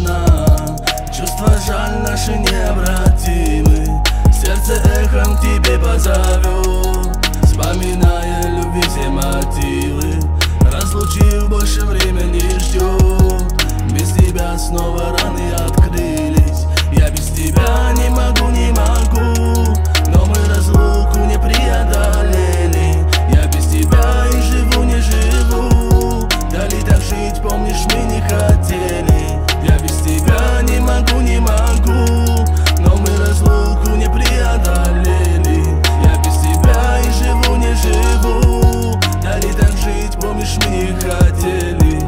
одна. Чувства жаль наши необратимы, сердце эхом к тебе позовет, вспоминая любви все мотивы. Разлучив, больше время не ждет, без тебя снова раны открылись. Я без тебя не могу, не могу, но мы разлуку не преодолели. Я без тебя и живу, не живу, дали так жить, помнишь, мы не хотели. Я без тебя не могу, не могу, но мы разлуку не преодолели. Я без тебя и живу, не живу, дали так жить, помнишь, мы не хотели.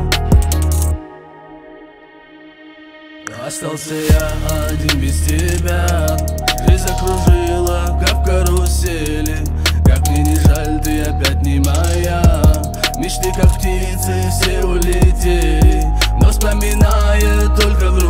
Остался я один без тебя, жизнь окружила, как в карусели. Как мне не жаль, ты опять не моя, мечты, как птицы, все улетели, но вспоминая только грусть.